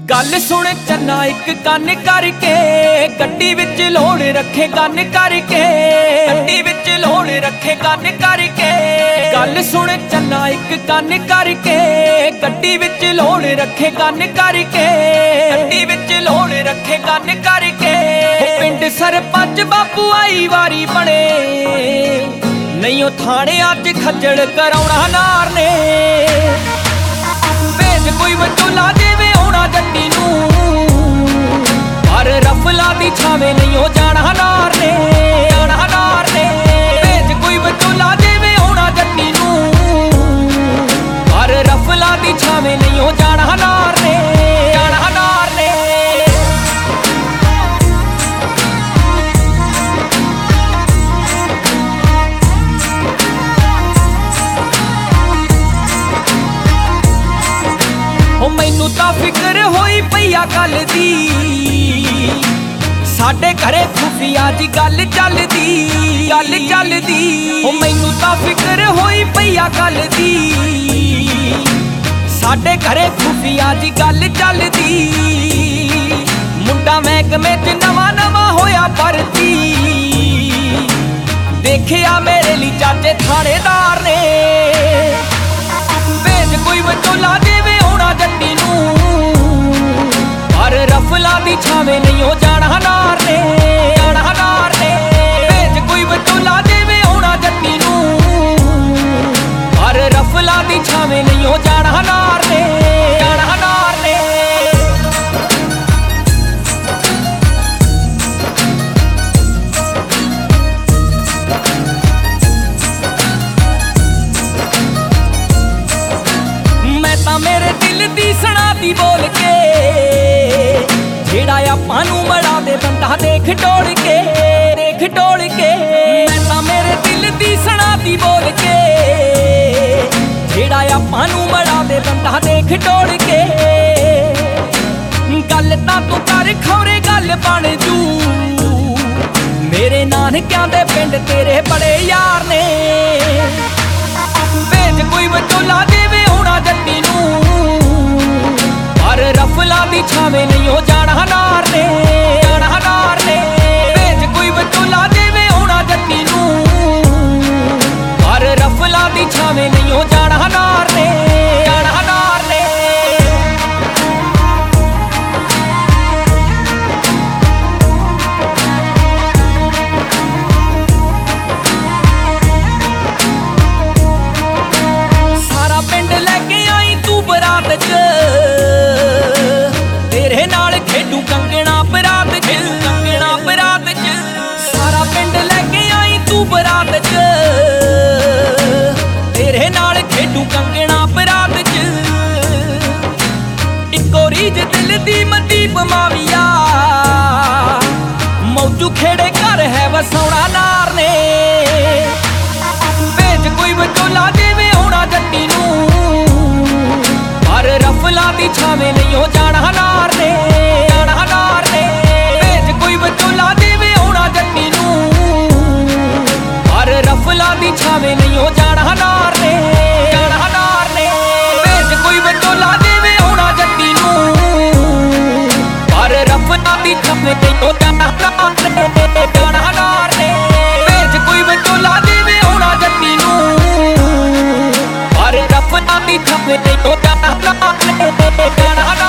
गल सुन चन्ना एक कन करके गड्डी विच लोड़ रखे कन करके गड्डी विच लोड़ रखे कन करके गल सुन चन्ना एक कन करके गड्डी विच लोड़ रखे कन करके गड्डी विच लोड़ रखे कन करके पिंड सरपंच बापू आई वारी बने नहीं थाने अज खज्जल कराउणा नार ने भेज कोई विचोला देवे आउणा जट्टी नूं पर रफला दी छावे नहीं हो जाना नार ने भेज कोई विचोला देवे आउणा जट्टी नूं पर रफला दी छावे नहीं हो जाना नार ने मैनू तां फिक्र होई पई आ गल दी साडे घरे खुफिया जी गल चलदी मैनू तां फिक्र होई पई आ गल दी साडे घरे खुफिया जी गल चलदी मुंडा महकमे च नवां नवां होया भरती देखिया मेरे लिए चाचे थानेदार ने भेज कोई विचोला देवे आउणा जट्टी नूं पर रफला दी छावे नहीं हो जाना नार ने भेज कोई विचोला देवे आउणा जट्टी नूं पर रफला दी छावे नहीं हो जाना नार ने मेरे दिल दी सना दी बोल के जेड़ा आपां नूं मड़ा दे बंदा देख टोल के मैं तां मेरे दिल दी सना दी बोल के जेड़ा आपां नूं मड़ा दे बंदा देख टोल के गल तां तू कर खौरे गल बन जू मेरे नानकियां दे पिंड तेरे बड़े यार ने भेज कोई विचोला देवे आउणा जट्टी नूं पर रफला दी छावे नहीं हो जाना नार ने भेज कोई विचोला देवे आउणा जट्टी नूं पर रफला दी छावे नहीं हो जाना नार ने तेरे नाल खेडू कंगना बरात च सारा पिंड लेके आई तू बरात च तेरे नाल खेडू कंगना बरात च इको रीज दिल दी मदीप माविया मौजू खेड़े घर है वसाउणा नार ने भेज कोई विचोला देवे आउणा जट्टी नूं पर रफला दी छावे नहीं हो जाना नार ने भेज कोई विचोला देवे आउणा जट्टी नूं पर रफला दी छावे नहीं हो जाना नार ने भेज कोई विचोला देवे आउणा जट्टी नूं पर रफला दी छावे नहीं हो जाना नार ने भेज कोई विचोला देवे आउणा जट्टी नूं पर रफला दी छावे नहीं हो जाना